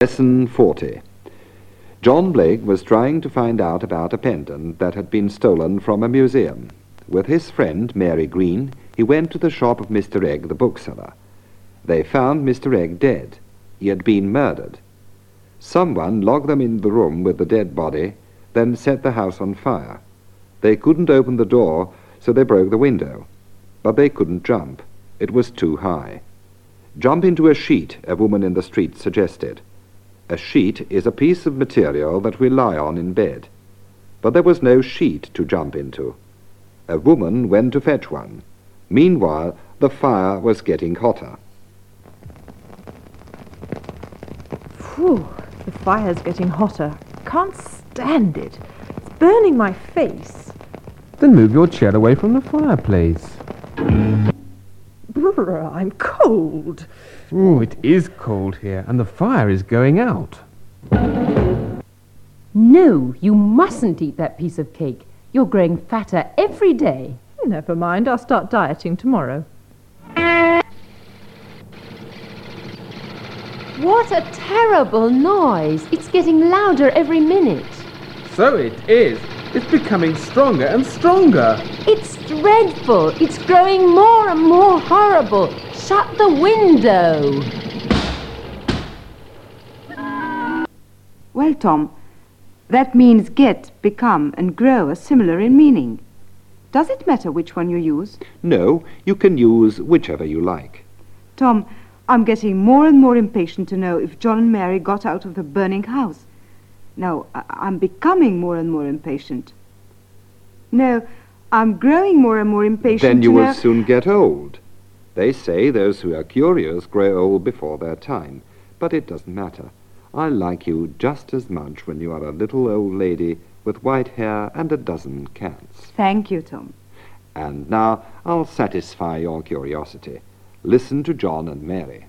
Lesson 40. John Blake was trying to find out about a pendant that had been stolen from a museum. With his friend, Mary Green, he went to the shop of Mr. Egg, the bookseller. They found Mr. Egg dead. He had been murdered. Someone locked them in the room with the dead body, then set the house on fire. They couldn't open the door, so they broke the window. But they couldn't jump. It was too high. Jump into a sheet, a woman in the street suggested. A sheet is a piece of material that we lie on in bed. But there was no sheet to jump into. A woman went to fetch one. Meanwhile, the fire was getting hotter. Phew, the fire's getting hotter. Can't stand it. It's burning my face. Then move your chair away from the fireplace. Brr, I'm cold. Oh, it is cold here, and the fire is going out. No, you mustn't eat that piece of cake. You're growing fatter every day. Never mind, I'll start dieting tomorrow. What a terrible noise. It's getting louder every minute. So it is. It's becoming stronger and stronger. It's dreadful. It's growing more and more horrible. Shut the window. Well, Tom, that means get, become, and grow are similar in meaning. Does it matter which one you use? No, you can use whichever you like. Tom, I'm getting more and more impatient to know if John and Mary got out of the burning house. No, I'm becoming more and more impatient. No, I'm growing more and more impatient Then you to will know... soon get old. They say those who are curious grow old before their time, but it doesn't matter. I like you just as much when you are a little old lady with white hair and a dozen cats. Thank you, Tom. And now I'll satisfy your curiosity. Listen to John and Mary.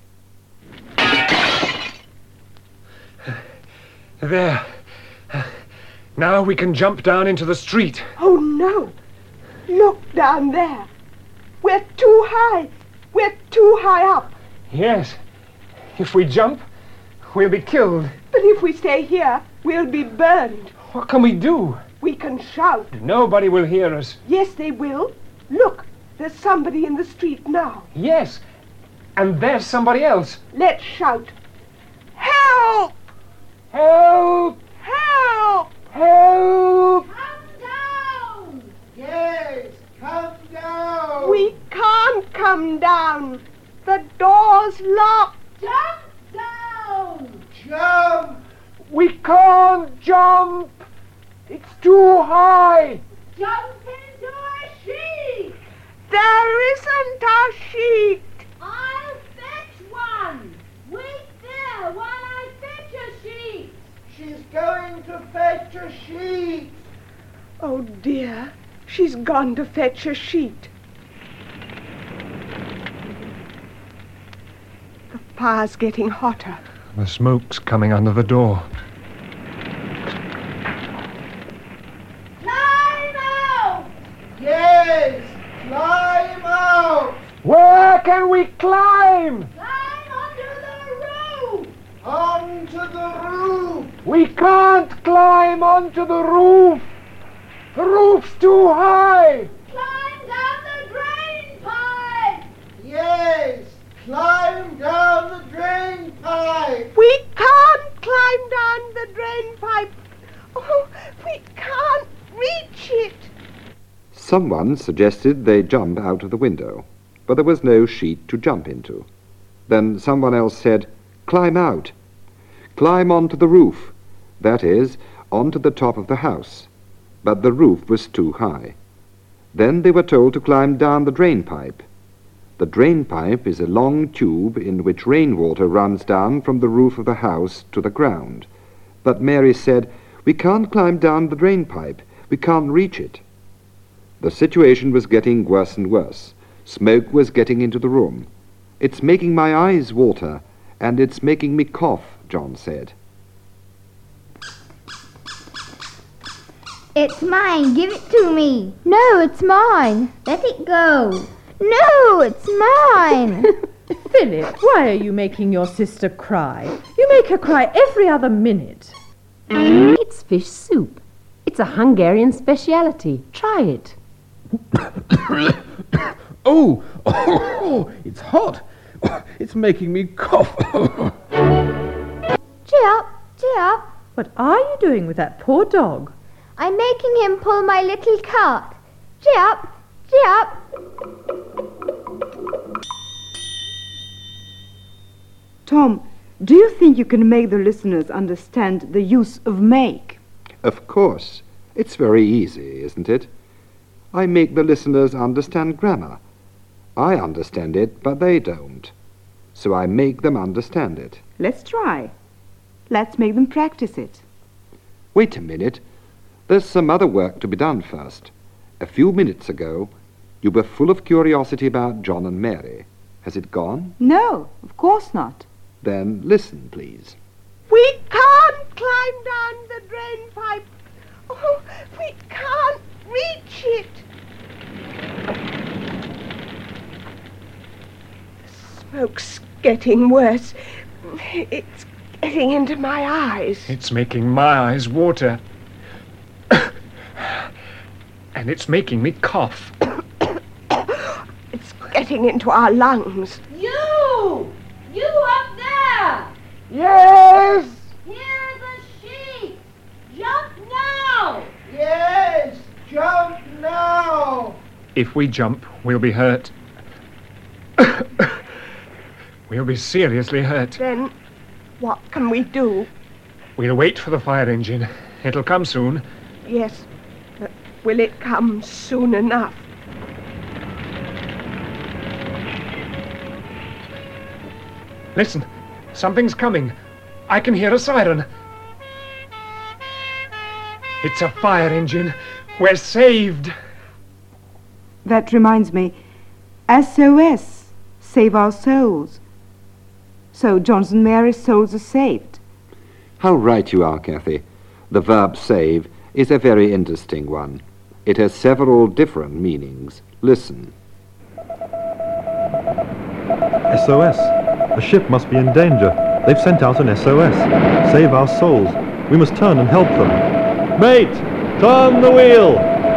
There. Now we can jump down into the street. Oh, no. Look down there. We're too high. We're too high up. Yes. If we jump, we'll be killed. But if we stay here, we'll be burned. What can we do? We can shout. Nobody will hear us. Yes, they will. Look, there's somebody in the street now. Yes. And there's somebody else. Let's shout. Help! Help! Help! Help! Come down! Yes, come down! We can't come down. The door's locked. Jump down! Jump! We can't jump! It's too high! Jump into a sheet! There isn't a sheet! I'll fetch one! Wait there while I fetch a sheet! She's going to fetch a sheet! Oh dear, she's gone to fetch a sheet. The fire's getting hotter. The smoke's coming under the door. Climb out! Yes, climb out! Where can we climb? Climb onto the roof! Onto the roof! We can't climb onto the roof. The roof's too high. Climb down the drain pipe! Yes, climb down the drain pipe! We can't climb down the drain pipe! Oh, we can't reach it! Someone suggested they jump out of the window, but there was no sheet to jump into. Then someone else said, climb out. Climb onto the roof, that is, onto the top of the house. But the roof was too high. Then they were told to climb down the drain pipe. The drain pipe is a long tube in which rainwater runs down from the roof of the house to the ground. But Mary said, we can't climb down the drain pipe. We can't reach it. The situation was getting worse and worse. Smoke was getting into the room. It's making my eyes water, and it's making me cough, John said. It's mine. Give it to me. No, it's mine. Let it go. No, it's mine. Philip, why are you making your sister cry? You make her cry every other minute. It's fish soup. It's a Hungarian speciality. Try it. Oh, it's hot. It's making me cough. Cheer up, cheer up. What are you doing with that poor dog? I'm making him pull my little cart. Cheer up, cheer up. Tom, do you think you can make the listeners understand the use of make? Of course. It's very easy, isn't it? I make the listeners understand grammar. I understand it, but they don't. So I make them understand it. Let's try. Let's make them practice it. Wait a minute. There's some other work to be done first. A few minutes ago, you were full of curiosity about John and Mary. Has it gone? No, of course not. Then listen, please. We can't climb down the drain pipe. Oh, we can't reach it. The smoke's getting worse. It's getting into my eyes. It's making my eyes water. And it's making me cough. It's getting into our lungs. You! You up there! Yes! Hear the sheep! Jump now! Yes! Jump now! If we jump, we'll be hurt. We'll be seriously hurt. Then what can we do? We'll wait for the fire engine. It'll come soon. Yes, but will it come soon enough? Listen, something's coming. I can hear a siren. It's a fire engine. We're saved. That reminds me. SOS. Save our souls. So John's and Mary's souls are saved. How right you are, Kathy. The verb save is a very interesting one. It has several different meanings. Listen. SOS. A ship must be in danger. They've sent out an SOS. Save our souls. We must turn and help them. Mate, turn the wheel!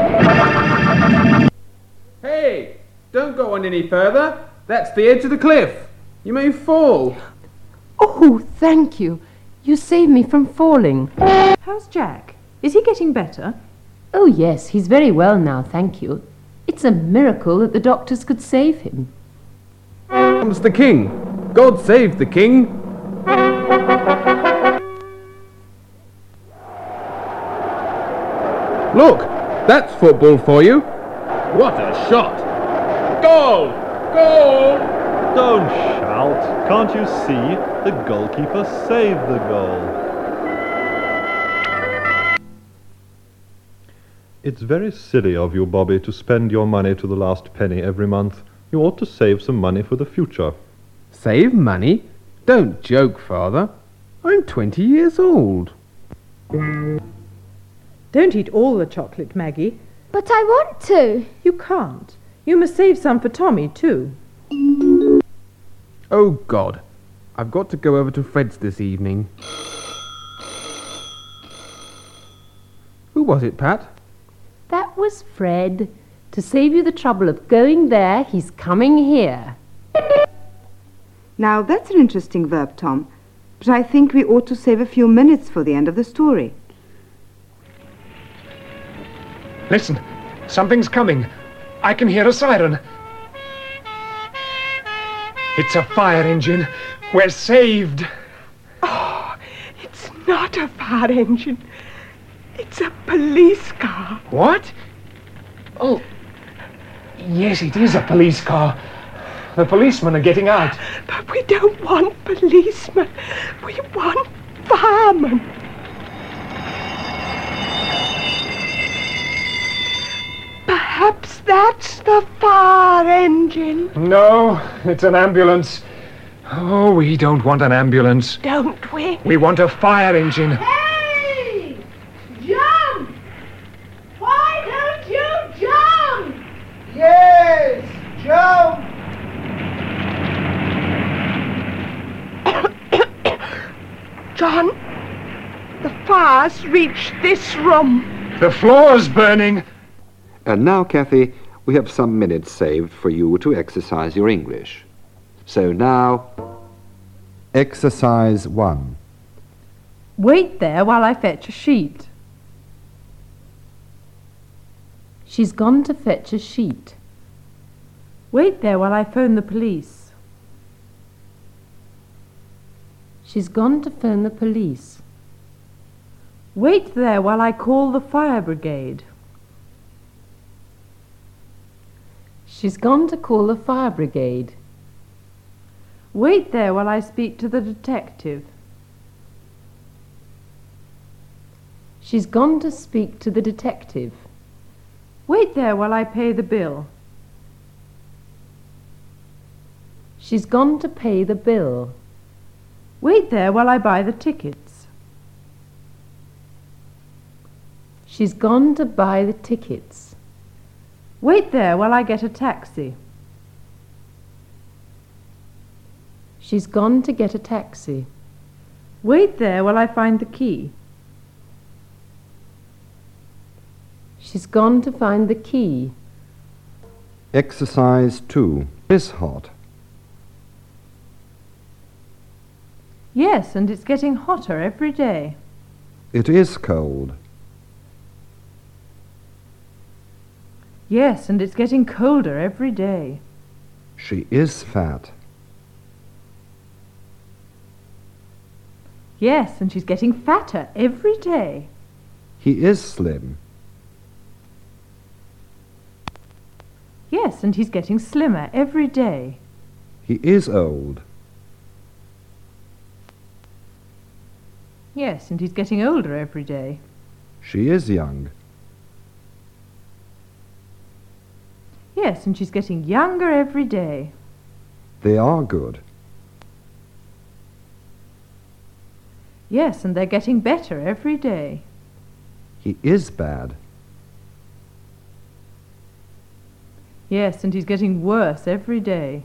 Hey, don't go on any further. That's the edge of the cliff. You may fall. Oh, thank you. You saved me from falling. How's Jack? Is he getting better? Oh, yes, he's very well now, thank you. It's a miracle that the doctors could save him. Comes the king. God save the king. Look, that's football for you. What a shot. Goal! Goal! Don't shout. Can't you see? The goalkeeper saved the goal. It's very silly of you, Bobby, to spend your money to the last penny every month. You ought to save some money for the future. Save money? Don't joke, Father. I'm 20 years old. Don't eat all the chocolate, Maggie. But I want to. You can't. You must save some for Tommy, too. Oh, God. I've got to go over to Fred's this evening. Who was it, Pat? That was Fred. To save you the trouble of going there, he's coming here. Now, that's an interesting verb, Tom. But I think we ought to save a few minutes for the end of the story. Listen, something's coming. I can hear a siren. It's a fire engine. We're saved. Oh, it's not a fire engine. It's a police car. What? Oh, yes, it is a police car. The policemen are getting out. But we don't want policemen. We want firemen. Perhaps that's the fire engine. No, it's an ambulance. Oh, we don't want an ambulance. Don't we? We want a fire engine. Hey! Jump! Why don't you jump? Yes, jump! The fire's reached this room. The floor's burning. And now, Kathy, we have some minutes saved for you to exercise your English. So now, Exercise 1. Wait there while I fetch a sheet. She's gone to fetch a sheet. Wait there while I phone the police. She's gone to phone the police. Wait there while I call the fire brigade. She's gone to call the fire brigade. Wait there while I speak to the detective. She's gone to speak to the detective. Wait there while I pay the bill. She's gone to pay the bill. Wait there while I buy the tickets. She's gone to buy the tickets. Wait there while I get a taxi. She's gone to get a taxi. Wait there while I find the key. She's gone to find the key. Exercise 2. It's hot. Yes, and it's getting hotter every day. It is cold. Yes, and it's getting colder every day. She is fat. Yes, and she's getting fatter every day. He is slim. Yes, and he's getting slimmer every day. He is old. Yes, and he's getting older every day. She is young. Yes, and she's getting younger every day. They are good. Yes, and they're getting better every day. He is bad. Yes, and he's getting worse every day.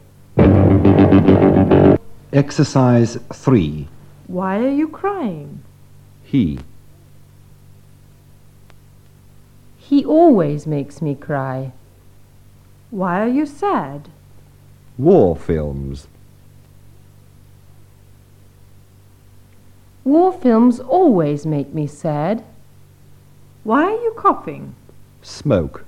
Exercise 3. Why are you crying? He. He always makes me cry. Why are you sad? War films. War films always make me sad. Why are you coughing? Smoke.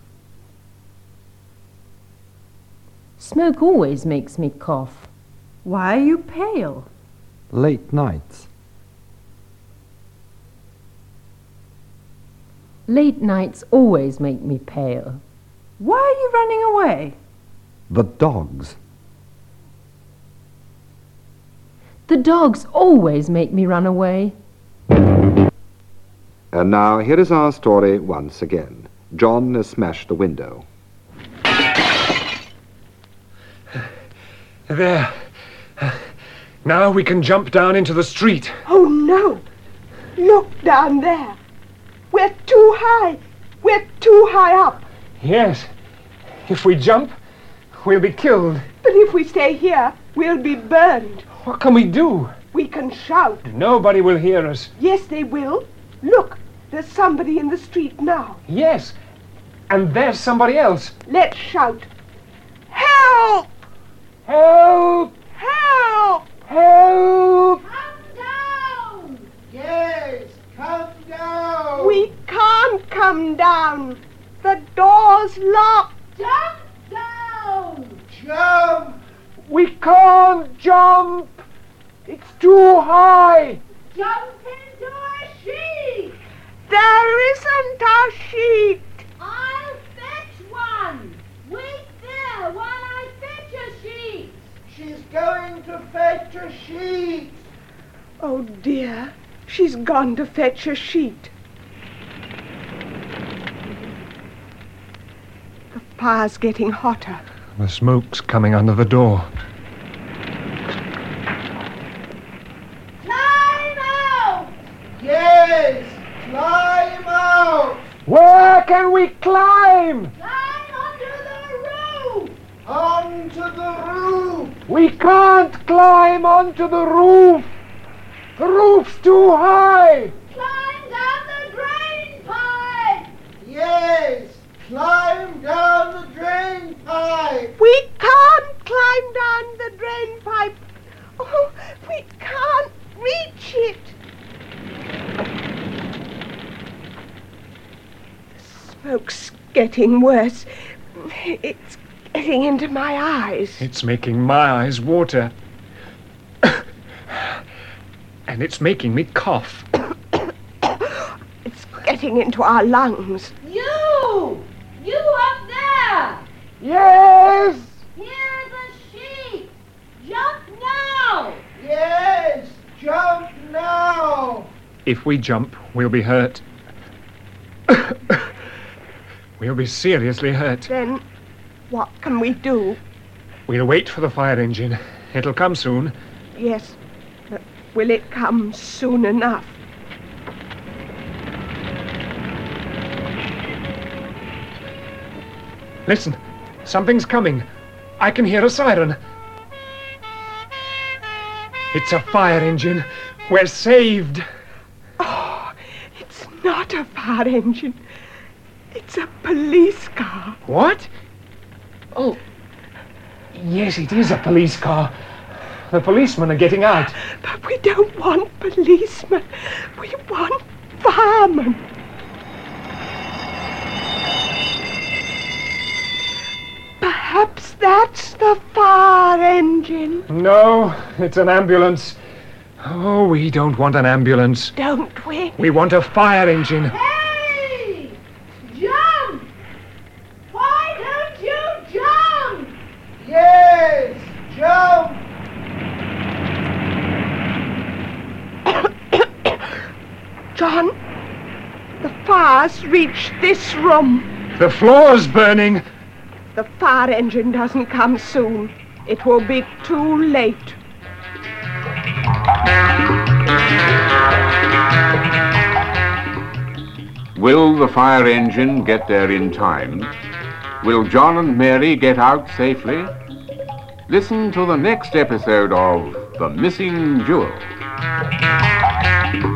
Smoke always makes me cough. Why are you pale? Late nights. Late nights always make me pale. Why are you running away? The dogs. The dogs always make me run away. And now here is our story once again. John has smashed a window. There. Now we can jump down into the street. Oh, no. Look down there. We're too high. We're too high up. Yes. If we jump, we'll be killed. But if we stay here, we'll be burned. What can we do? We can shout. Nobody will hear us. Yes, they will. Look, there's somebody in the street now. Yes. And there's somebody else. Let's shout. Help! Help! Help! Help! Come down! Yes, come down! We can't come down. The door's locked. Jump down! Jump! We can't jump! It's too high! Jump into a sheet! There isn't a sheet! I'll fetch one! Wait there while I fetch a sheet! She's going to fetch a sheet! Oh dear, she's gone to fetch a sheet. The fire's getting hotter. The smoke's coming under the door. Climb out! Yes, climb out! Where can we climb? Climb onto the roof! Onto the roof! We can't climb onto the roof! The roof's too high! Climb climb down the drain pipe. We can't climb down the drain pipe. Oh, we can't reach it. The smoke's getting worse. It's getting into my eyes. It's making my eyes water. And it's making me cough. It's getting into our lungs. You! You up there! Yes! Here's a sheep! Jump now! Yes! Jump now! If we jump, we'll be hurt. We'll be seriously hurt. Then what can we do? We'll wait for the fire engine. It'll come soon. Yes, but will it come soon enough? Listen, something's coming. I can hear a siren. It's a fire engine. We're saved. Oh, it's not a fire engine. It's a police car. What? Oh, yes, it is a police car. The policemen are getting out. But we don't want policemen. We want firemen. Perhaps that's the fire engine. No, it's an ambulance. Oh, we don't want an ambulance. Don't we? We want a fire engine. Hey! Jump! Why don't you jump? Yes, jump! John, the fire's reached this room. The floor's burning. The fire engine doesn't come soon. It will be too late. Will the fire engine get there in time? Will John and Mary get out safely? Listen to the next episode of The Missing Jewel.